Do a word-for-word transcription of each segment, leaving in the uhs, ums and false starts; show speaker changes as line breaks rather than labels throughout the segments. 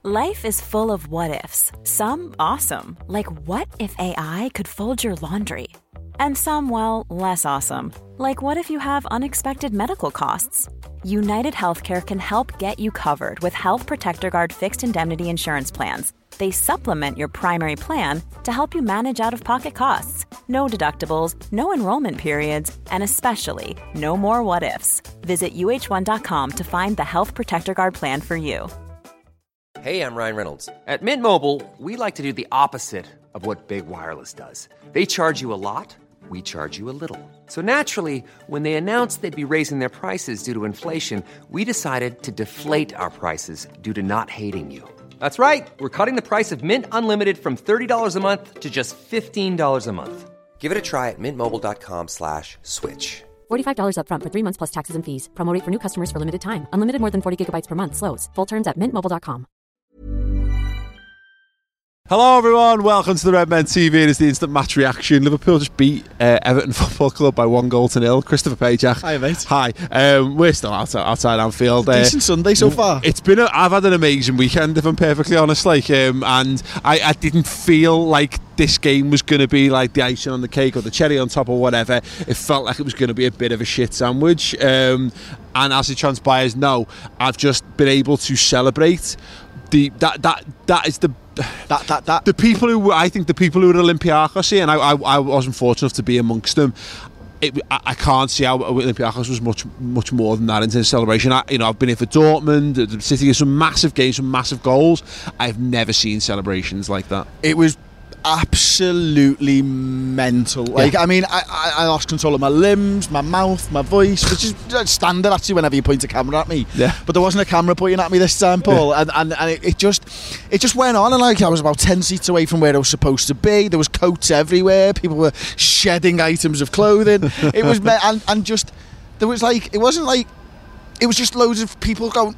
Life is full of what-ifs. Some awesome, like what if A I could fold your laundry? And some, well, less awesome, like what if you have unexpected medical costs? United Healthcare can help get you covered with Health Protector Guard fixed indemnity insurance plans. They supplement your primary plan to help you manage out-of-pocket costs. No deductibles, no enrollment periods, and especially no more what-ifs. Visit U H one dot com to find the Health Protector Guard plan for you.
Hey, I'm Ryan Reynolds. At Mint Mobile, we like to do the opposite of what Big Wireless does. They charge you a lot, we charge you a little. So naturally, when they announced they'd be raising their prices due to inflation, we decided to deflate our prices due to not hating you. That's right. We're cutting the price of Mint Unlimited from thirty dollars a month to just fifteen dollars a month. Give it a try at mintmobile.com slash switch.
forty-five dollars up front for three months plus taxes and fees. Promo rate for new customers for limited time. Unlimited more than forty gigabytes per month. Slows full terms at mint mobile dot com.
Hello everyone, welcome to the Red Men T V. It is the instant match reaction. Liverpool just beat uh, Everton Football Club by one goal to nil. Christopher Pajak.
Hi mate.
Hi. Um, we're still outside, outside Anfield.
It's a decent uh, Sunday so far.
It's been. A, I've had an amazing weekend, if I'm perfectly honest. Like, um, and I, I didn't feel like this game was going to be like the icing on the cake or the cherry on top or whatever. It felt like it was going to be a bit of a shit sandwich. Um, and as it transpires, no, I've just been able to celebrate the that that that is the.
That, that, that.
The people who I think the people who are Olympiacos here, and I, I, I wasn't fortunate enough to be amongst them. It, I, I can't see how Olympiacos was much much more than that in terms of celebration. I, you know, I've been here for Dortmund, the City, some massive games, some massive goals. I've never seen celebrations like that.
It was absolutely mental. Like, yeah. I mean, I, I, I lost control of my limbs, my mouth, my voice, which is standard actually whenever you point a camera at me.
Yeah.
But there wasn't a camera pointing at me this time, Paul. Yeah. And, and, and it, it just it just went on, and like I was about ten seats away from where I was supposed to be. There was coats everywhere. People were shedding items of clothing. It was and, and just there was like it wasn't like it was just loads of people going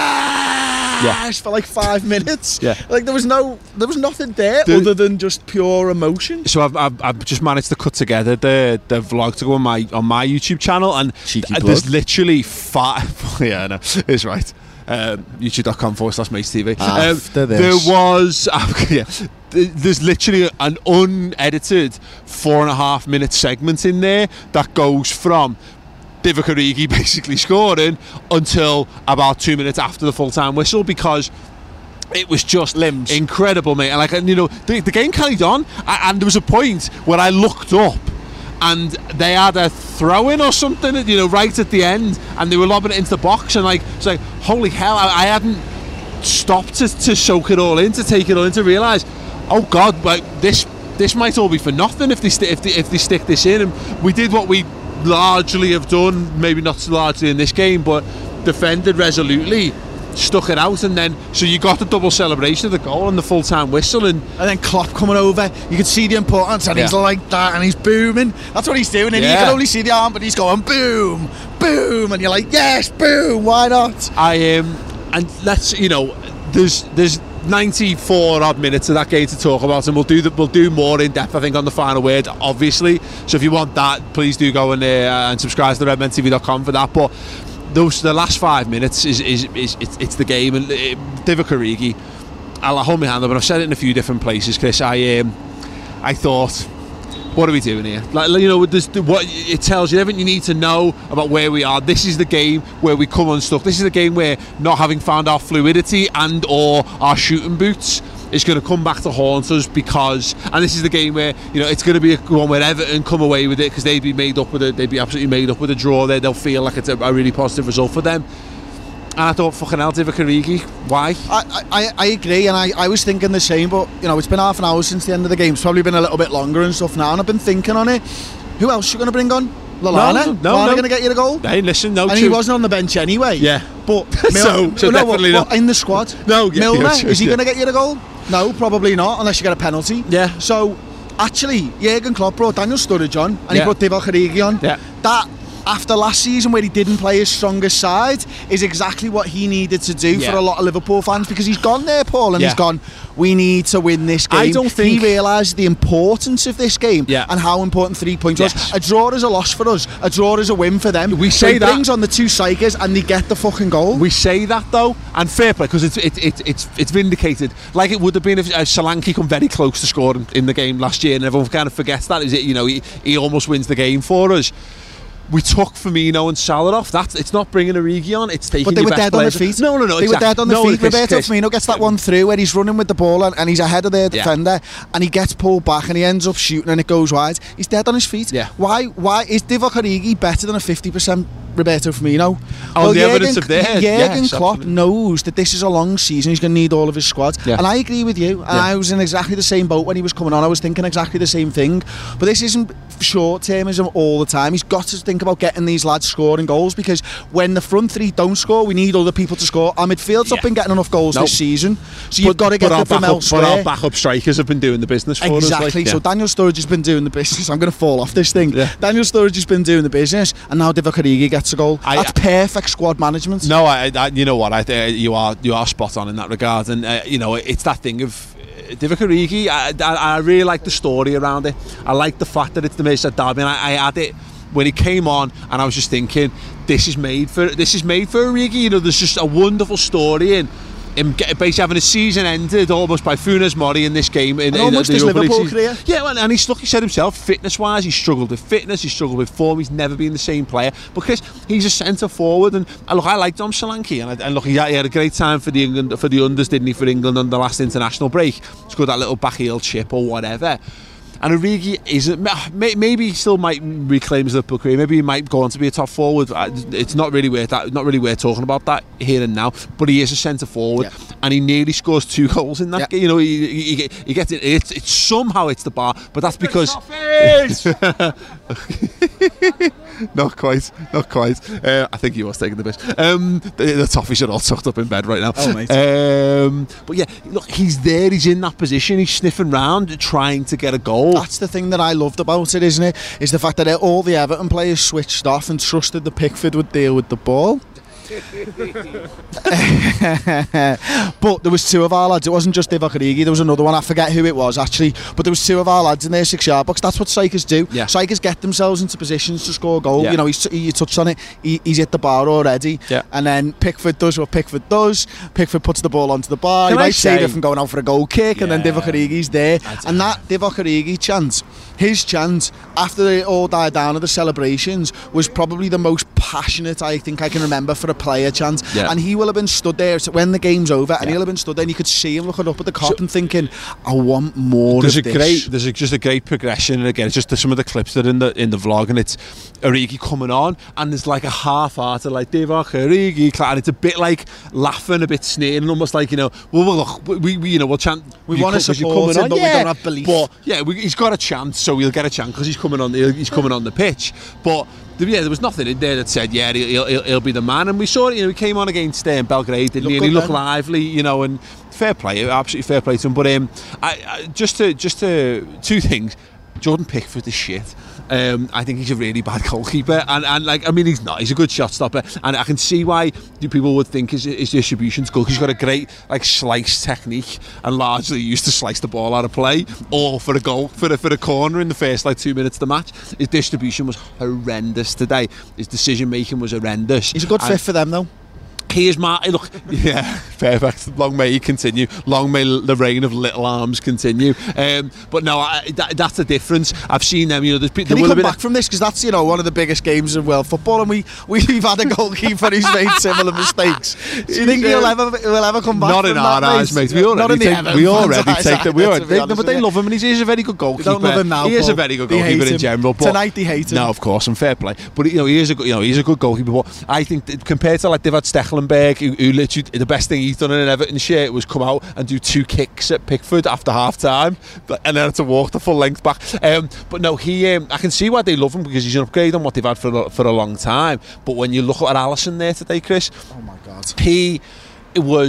yeah, yeah. for like five minutes.
Yeah,
like there was no, there was nothing there the, other than just pure emotion.
So I've, I've I've just managed to cut together the the vlog to go on my on my YouTube channel, and
Cheeky
there's
plug.
literally five. Yeah, no, it's right. Um, YouTube.com forward slash Mates TV.
After
um,
this,
there was uh, yeah, there's literally an unedited four and a half minute segment in there that goes from Divock Origi basically scoring until about two minutes after the full-time whistle, because it was just
limbs
incredible, mate. And like, you know, the, the game carried on, and there was a point where I looked up and they had a throw-in or something, you know, right at the end, and they were lobbing it into the box, and like, it's like, holy hell, I, I hadn't stopped to, to soak it all in, to take it all in, to realise, oh God, like this this might all be for nothing if they st- if they, if they stick this in. And we did what we largely have done, maybe not so largely in this game, but defended resolutely, stuck it out, and then so you got the double celebration of the goal and the full-time whistle, and
and then Klopp coming over, you could see the importance, and yeah. he's like that, and he's booming. That's what he's doing, and yeah. you can only see the arm, but he's going boom, boom, and you're like, yes, boom, why not?
I um and let's, you know, there's there's ninety-four odd minutes of that game to talk about, and we'll do the, we'll do more in depth, I think, on the final word, obviously. So if you want that, please do go in there and subscribe to the red men t v dot com for that. But those the last five minutes is is, is it's, it's the game, and it, Divock Origi, I'll hold my hand up, and I've said it in a few different places, Chris. I um I thought, what are we doing here? Like, you know, this, what it tells you everything you need to know about where we are. This is the game where we come unstuck. This is the game where not having found our fluidity and or our shooting boots is going to come back to haunt us, because, and this is the game where, you know, it's going to be a one where Everton come away with it, because they'd be made up with it. They'd be absolutely made up with a draw there. They'll feel like it's a, a really positive result for them. And I thought, fucking hell, Divock Origi, why?
I, I, I agree, and I, I was thinking the same, but, you know, it's been half an hour since the end of the game. It's probably been a little bit longer and stuff now, and I've been thinking on it. Who else are you going to bring on? Lallana?
No, no,
Lallana
no.
going to get you the goal?
Hey, listen, no.
And
two.
he wasn't on the bench anyway.
Yeah.
But
so, so
no,
definitely
what,
not.
What, in the squad?
No, yeah,
Milner,
yeah, sure,
is he
yeah.
going to get you the goal? No, probably not, unless you get a penalty.
Yeah.
So, actually, Jurgen Klopp brought Daniel Sturridge on, and
yeah.
he put Divock Origi on.
Yeah.
That after last season where he didn't play his strongest side, is exactly what he needed to do
yeah.
for a lot of Liverpool fans, because he's gone there, Paul, and
yeah.
he's gone, we need to win this game.
I don't think
he realised the importance of this game
yeah.
and how important three points
yes.
was. A draw is a loss for us. A draw is a win for them.
We
so
say
he
that
brings on the two strikers and they get the fucking goal.
We say that though, and fair play, because it's it, it, it's it's vindicated. Like it would have been if uh, Solanke come very close to scoring in the game last year, and everyone kind of forgets that. Is it? You know, he, he almost wins the game for us. We took Firmino and Salah off. That's it's not bringing Origi on. It's taking.
But they
your
were
best
dead on
players.
their feet.
No, no, no.
They
exactly.
were dead on their
no,
feet.
Chris,
Roberto
Chris.
Firmino gets that one through where he's running with the ball and, and he's ahead of their
Yeah.
defender, and he gets pulled back and he ends up shooting and it goes wide. He's dead on his feet.
Yeah.
Why? Why is Divock Origi better than a fifty percent Roberto Firmino?
On
well,
the
Jurgen,
evidence of their head.
Jurgen
Yes,
Klopp
absolutely.
knows that this is a long season. He's going to need all of his squad,
Yeah.
and I agree with you. And
Yeah.
I was in exactly the same boat when he was coming on. I was thinking exactly the same thing. But this isn't short-termism all the time. He's got to think about getting these lads scoring goals, because when the front three don't score, we need other people to score. Our midfield's not
Yeah.
been getting enough goals
Nope.
this season, so you've got to get
but
them
our
from
backup,
elsewhere.
But our backup strikers have been doing the business for us.
Exactly.
Like,
So
yeah.
Daniel Sturridge has been doing the business. I'm going to fall off this thing.
Yeah.
Daniel Sturridge has been doing the business, and now Divock Origi gets a goal.
I-
That's perfect squad management.
No, I, I, you know what? I think you are you are spot on in that regard, and uh, you know it's that thing of uh, Divock Origi. I, I, I really like the story around it. I like the fact that it's the Merseyside derby. And I, I had it when he came on, and I was just thinking, this is made for this is made for Origi. You know, there's just a wonderful story in him get, basically having a season ended almost by Funes Mori in this game. In,
And
in
almost
the
his
Europa League
Liverpool
season.
career.
Yeah, well, and he's look, he said himself, fitness-wise, he's struggled with fitness, he's struggled with form, he's never been the same player. But Chris, he's a centre forward, and, and look, I like Dom Solanke, and, I, and look, he had, he had a great time for the England for the unders, didn't he, for England on the last international break? Scored that little backheel chip or whatever. And Origi isn't. Maybe he still might reclaim his Liverpool career. Maybe he might go on to be a top forward. It's not really worth that. Not really worth talking about that here and now. But he is a centre forward, yeah. and he nearly scores two goals in that
yeah.
game. You know, he, he, he gets it. It's, it's somehow it's the bar, but that's because. Not quite, not quite. Uh, I think he was taking the piss. Um, the, the toffees are all tucked up in bed right now.
Oh, mate.
Um, but yeah, look, he's there. He's in that position. He's sniffing round, trying to get a goal.
That's the thing that I loved about it, isn't it? Is the fact that all the Everton players switched off and trusted that Pickford would deal with the ball. But there was two of our lads. It wasn't just Divock Origi. There was another one. I forget who it was actually. But there was two of our lads in their six-yard box. That's what strikers do.
Yeah.
Strikers get themselves into positions to score a goal.
Yeah.
You know, he's, he touched on it. He, he's hit the bar already.
Yeah.
And then Pickford does what Pickford does. Pickford puts the ball onto the bar.
Can
he
I
might save
say-
it from going out for a goal kick, and then
Yeah.
Divock Origi's there. And that Divock Origi chance, his chance after it all died down at the celebrations, was probably the most passionate I think I can remember for a player chance.
Yeah.
And he will have been stood there when the game's over, and
Yeah.
he'll have been stood there, and you could see him looking up at the cop and thinking, I want more
There's a
of this.
great, there's a, just a great progression, and again, it's just the, some of the clips that are in the in the vlog, and it's Origi coming on, and there's like a half-hearted like Divock Origi, and it's a bit like laughing, a bit sneering, almost like, you know, well, well look, we, we you know we'll chant.
We
you
wanna
co- 'cause you're
support
coming
him, but we don't have belief.
But yeah, we, he's got a chance, so we'll get a chance because he's coming on. The, he's coming on the pitch, but. Yeah, there was nothing in there that said, yeah, he'll, he'll, he'll be the man. And we saw it, you know, he came on against um, Belgrade, didn't he? And he looked lively, you know, and fair play, absolutely fair play to him. But um, I, I, just to, just to, two things. Jordan Pickford is shit. Um, I think he's a really bad goalkeeper, and, and like I mean he's not. He's a good shot stopper, and I can see why people would think his, his distribution's good. He's got a great like slice technique, and largely used to slice the ball out of play, or for a goal, for a, for a corner in the first like two minutes of the match. His distribution was horrendous today. His decision making was horrendous.
He's a good
and
fit for them though.
Here's my look. Yeah, perfect. Long may he continue. Long may the reign of little arms continue. Um, but no, I, that, that's the difference. I've seen them. You know, there's
Can
there
he
will
come
have been
back from this? Because that's, you know, one of the biggest games of world football, and we, we've had a goalkeeper who's made similar mistakes. Do you think he'll ever, he'll ever come back
Not
from
in
that,
our eyes, mate. We already
Not in the
take,
Everton
we
fans'
already
eyes
take that. We
either,
already,
to be
they,
honest
no, but
with
they
you.
love him, and he's, he's a very good
They
goalkeeper.
don't love him now,
He is a
Paul.
very good
They hate
goalkeeper in
him.
general. But
Tonight they hate him.
No, of course, and fair play. But you know, he is a good- you know he's a good goalkeeper. But I think that compared to like they've had Stekelenburg, who, who literally the best thing he's done in an Everton shirt was come out and do two kicks at Pickford after half time, and then to walk the full length back. Um, but no, he um, I can see why they love him, because he's an upgrade on what they've had for a, for a long time. But when you look at Alisson there today, Chris,
Oh my God.
he it was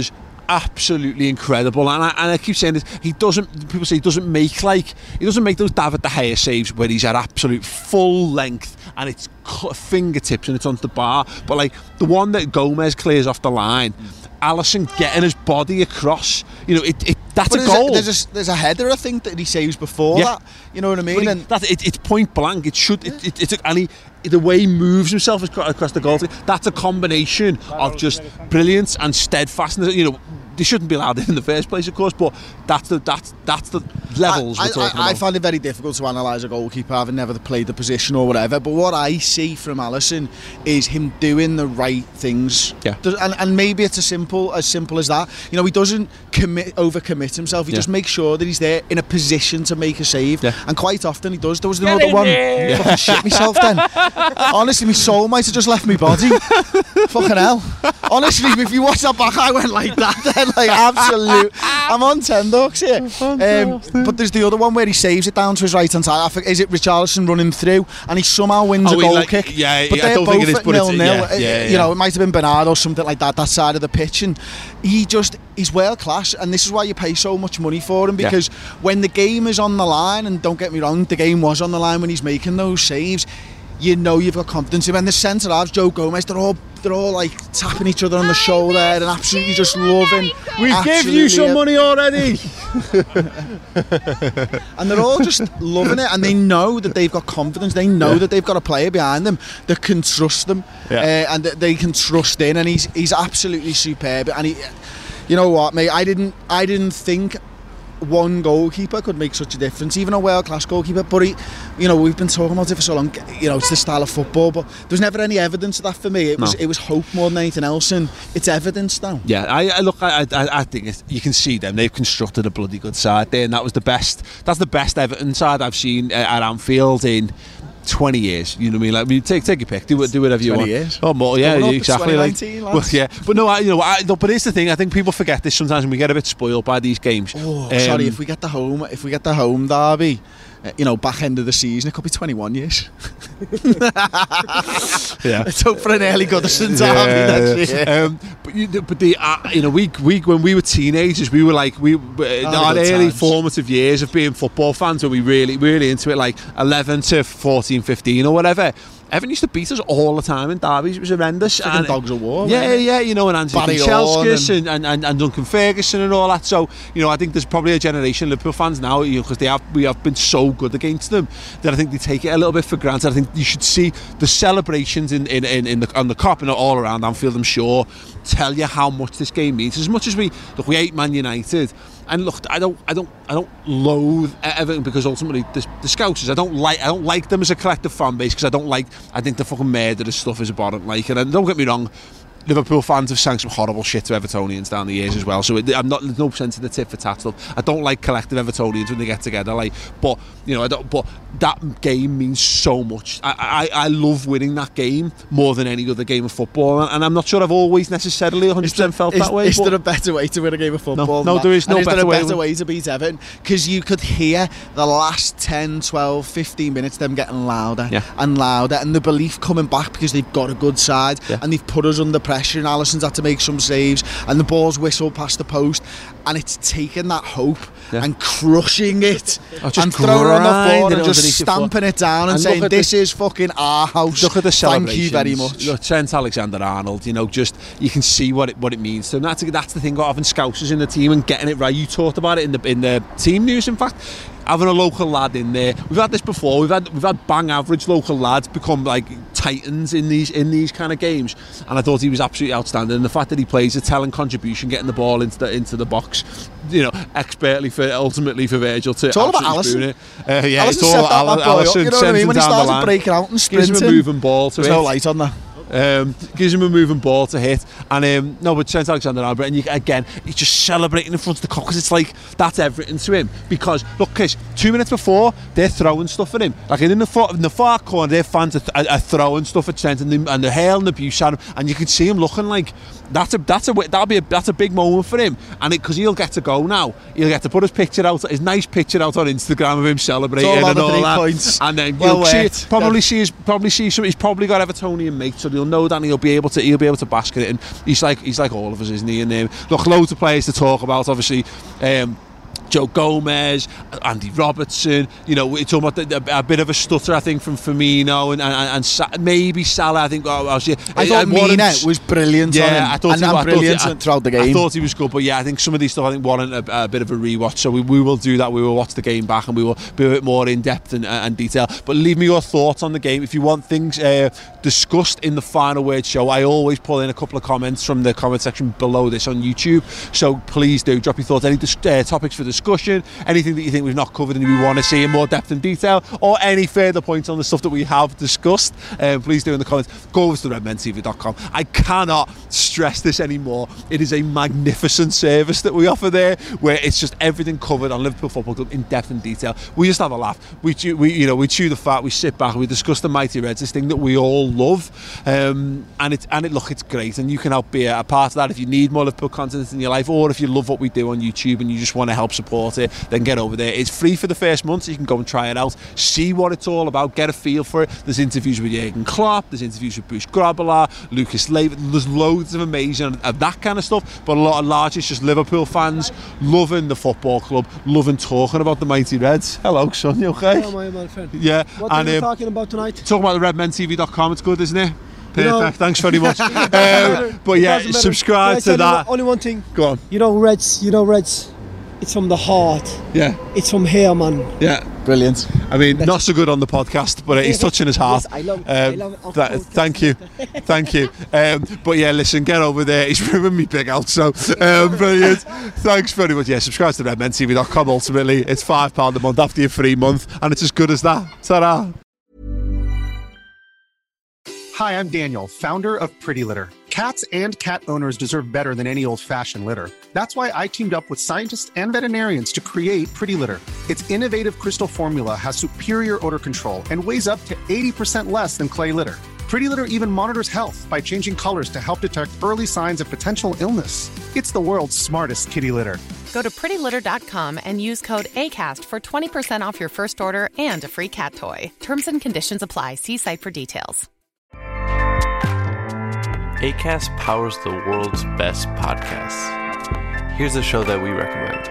absolutely incredible, and I, and I keep saying this. He doesn't. People say he doesn't make like he doesn't make those David De Gea saves where he's at absolute full length and it's fingertips and it's onto the bar. But like the one that Gomez clears off the line, Alisson getting his body across. You know, it. it that's
but
a goal.
A, there's a there's a header I think that he saves before yeah. that. You know what I mean?
He,
and
that, it, it's point blank. It should. It, it, it's a, and he. The way he moves himself across the goal, that's a combination of just brilliance and steadfastness. You know, they shouldn't be allowed in the first place, of course, but that's the that's that's the levels
I,
we're talking
I,
about.
I find it very difficult to analyse a goalkeeper having never played the position or whatever, but what I see from Alisson is him doing the right things.
Yeah.
And, and maybe it's as simple as simple as that. You know, he doesn't commit overcommit himself. He
yeah.
just makes sure that he's there in a position to make a save.
Yeah.
And quite often he does. There was another one. Yeah. Fucking shit myself then. Honestly, my soul might have just left me body. Fucking hell. Honestly, if you watch that back, I went like that then, like absolute. I'm on ten ducks here. Um, but there's the other one where he saves it down to his right hand side. I think, is it Richarlison running through and he somehow wins
oh,
a goal
like,
kick?
Yeah,
but
I
they're
don't
both
think it is,
at
but
nil
it's,
nil.
yeah, yeah,
you
yeah.
know, it might have been Bernard or something like that, that side of the pitch. And he just, he's world class. And this is why you pay so much money for him, because yeah. when the game is on the line, and don't get me wrong, the game was on the line when he's making those saves, you know you've got confidence in him. And the centre halves, Joe Gomez, they're all they're all like tapping each other on the shoulder and absolutely just loving.
We give you some money already.
And they're all just loving it, and they know that they've got confidence. They know yeah. that they've got a player behind them that can trust them, yeah. uh, and that they can trust in. And he's he's absolutely superb. And he, you know what, mate? I didn't I didn't think one goalkeeper could make such a difference, even a world-class goalkeeper. But he, you know, we've been talking about it for so long. You know, it's the style of football, but there's never any evidence of that for me. It was no. it was hope more than anything else, and it's evidence now.
Yeah, I, I look, I, I, I think it's, you can see them. They've constructed a bloody good side there, and that was the best. That's the best Everton side I've seen at Anfield in twenty years, you know what I mean? Like, I mean, take take your pick, do do whatever you want.
twenty years.
Oh, more, yeah,
yeah
exactly. Like, well, yeah, but no, I, you know, I, no, but here's the thing. I think people forget this sometimes, and we get a bit spoiled by these games.
Oh,
um,
sorry, if we get the home, if we get the home derby, uh, you know, back end of the season, it could be twenty-one years.
Yeah,
let's hope for an early Goodison derby
yeah,
next year.
Um, but you, but the, uh, you know, we we when we were teenagers, we were like we uh,
oh,
our early
times.
formative years of being football fans, where we really really into it, like eleven to fourteen, fifteen or whatever. Everyone used to beat us all the time in derbies. It was horrendous.
And dogs of war.
Yeah, yeah, you know, and Anthony Chelskis and, and, and, and Duncan Ferguson and all that. So, you know, I think there's probably a generation of Liverpool fans now, you know, because they have we have been so good against them that I think they take it a little bit for granted. I think you should see the celebrations in in, in, in the on the Kop and all around Anfield, I'm sure, tell you how much this game means. As much as we look, we hate Man United. And look, I don't, I don't, I don't loathe Everton, because ultimately the, the Scousers, I don't like, I don't like them as a collective fan base, because I don't like, I think the fucking murderous stuff is abhorrent. Like, and don't get me wrong, Liverpool fans have sang some horrible shit to Evertonians down the years as well. So it, I'm not, there's no sense in the tit for tat stuff. I don't like collective Evertonians when they get together. Like, but you know, I don't. But that game means so much. I, I, I love winning that game more than any other game of football, and I'm not sure I've always necessarily one hundred percent felt
is,
that way.
Is
but
there a better way to win a game of football?
No, no there is no
and
better,
is there a
way,
better way to beat Everton? Because you could hear the last ten, twelve, fifteen minutes them getting louder
yeah.
and louder, and the belief coming back because they've got a good side
yeah.
and they've put us under pressure, and Alisson's had to make some saves, and the ball's whistled past the post, and it's taking that hope yeah. and crushing it
oh,
and throwing it on the floor and just stamping it down and, and saying this the, is fucking our house.
Look at the celebrations.
Thank you very much.
Look, Trent Alexander-Arnold, you know, just you can see what it what it means. So that's that's the thing about having Scousers in the team and getting it right. You talked about it in the in the team news, in fact. Having a local lad in there, we've had this before. We've had we've had bang average local lads become like titans in these in these kind of games, and I thought he was absolutely outstanding. And the fact that he plays a telling contribution, getting the ball into the into the box, you know, expertly for ultimately for Virgil to.
It's all about Alisson.
It. Uh, yeah,
Alisson
it's all
about
Alisson.
You know what I mean? When he started breaking out and sprinting,
gives him a moving ball to
There's
hit.
no light on that.
Um, gives him a moving ball to hit, and um, no, but Trent Alexander-Arnold, and you, again, he's just celebrating in front of the Kop, because it's like that's everything to him. Because look, Chris, two minutes before they're throwing stuff at him, like in the far, in the far corner, their fans are, th- are throwing stuff at Trent, and, they, and they're hailing abuse at him, and you can see him looking like that's a that's a that'll be a that's a big moment for him, and because he'll get to go now, he'll get to put his picture out, his nice picture out on Instagram of him celebrating
all
and all
the
that,
points.
and then
well
you'll see, probably yeah. see his probably see some. He's probably got Evertonian mates, so he'll know that, and he'll be able to he'll be able to bask in it. And he's like he's like all of us, isn't he? And um, look, loads of players to talk about. Obviously, um, Joe Gomez, Andy Robertson, you know, we're talking about the, a bit of a stutter, I think, from Firmino and, and, and Sa- maybe Salah. I think oh, I, was, yeah,
I thought Mina was brilliant
yeah,
on him.
I thought
and,
he,
and
I
brilliant
thought he,
throughout the game.
I thought he was good, but yeah, I think some of these stuff I think warrant a, a bit of a rewatch. So we, we will do that. We will watch the game back and we will be a bit more in depth and, and detail. But leave me your thoughts on the game. If you want things uh, discussed in the Final Word show, I always pull in a couple of comments from the comment section below this on YouTube. So please do drop your thoughts, any dis- uh, topics for discussion, anything that you think we've not covered and we want to see in more depth and detail, or any further points on the stuff that we have discussed, um, please do in the comments. Go over to red men t v dot com. I cannot stress this anymore. It is a magnificent service that we offer there, where it's just everything covered on Liverpool Football Club in depth and detail. We just have a laugh. We, chew, we you know, we chew the fat. We sit back. We discuss the Mighty Reds, this thing that we all love, um, and it and it look, it's great. And you can help be a part of that if you need more Liverpool content in your life, or if you love what we do on YouTube and you just want to help support it, then get over there. It's free for the first month, so you can go and try it out, see what it's all about, get a feel for it. There's interviews with Jurgen Klopp, there's interviews with Bruce Grobbelaar, Lucas Leiva. There's loads of amazing of that kind of stuff, but a lot of large it's just Liverpool fans loving the football club, loving talking about the Mighty Reds. Hello, son, you okay?
Hello, my, my friend.
Yeah.
What
and,
are you
um,
talking about tonight?
Talking about the red men t v dot com. It's good, isn't it? Perfect,
you know,
thanks very much. um, but yeah, subscribe to that.
Only one thing.
Go on.
You know, Reds, you know, Reds, it's from the heart.
Yeah.
It's from here, man.
Yeah.
Brilliant.
I mean, That's not so good on the podcast, but it's touching his heart.
Yes, I love,
um,
I love it.
Th- thank you. Thank you. Um, but yeah, listen, get over there. He's ruined me big out, so um, brilliant. Thanks very much. Yeah, subscribe to red men t v dot com ultimately. It's five pounds a month after your free month, and it's as good as that. Ta-ra.
Hi, I'm Daniel, founder of Pretty Litter. Cats and cat owners deserve better than any old-fashioned litter. That's why I teamed up with scientists and veterinarians to create Pretty Litter. Its innovative crystal formula has superior odor control and weighs up to eighty percent less than clay litter. Pretty Litter even monitors health by changing colors to help detect early signs of potential illness. It's the world's smartest kitty litter.
Go to pretty litter dot com and use code ACAST for twenty percent off your first order and a free cat toy. Terms and conditions apply. See site for details.
Acast powers the world's best podcasts. Here's a show that we recommend.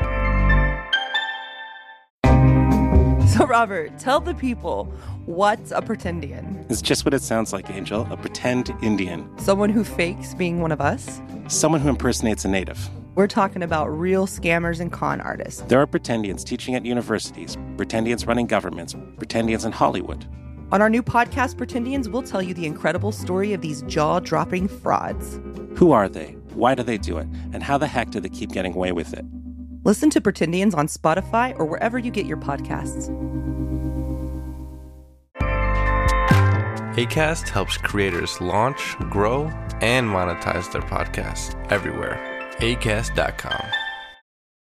So, Robert, tell the people, what's a pretendian?
It's just what it sounds like, Angel. A pretend Indian.
Someone who fakes being one of us?
Someone who impersonates a native.
We're talking about real scammers and con artists.
There are pretendians teaching at universities, pretendians running governments, pretendians in Hollywood.
On our new podcast, Pretendians, we'll tell you the incredible story of these jaw-dropping frauds.
Who are they? Why do they do it? And how the heck do they keep getting away with it?
Listen to Pretendians on Spotify or wherever you get your podcasts.
Acast helps creators launch, grow, and monetize their podcasts everywhere. acast dot com.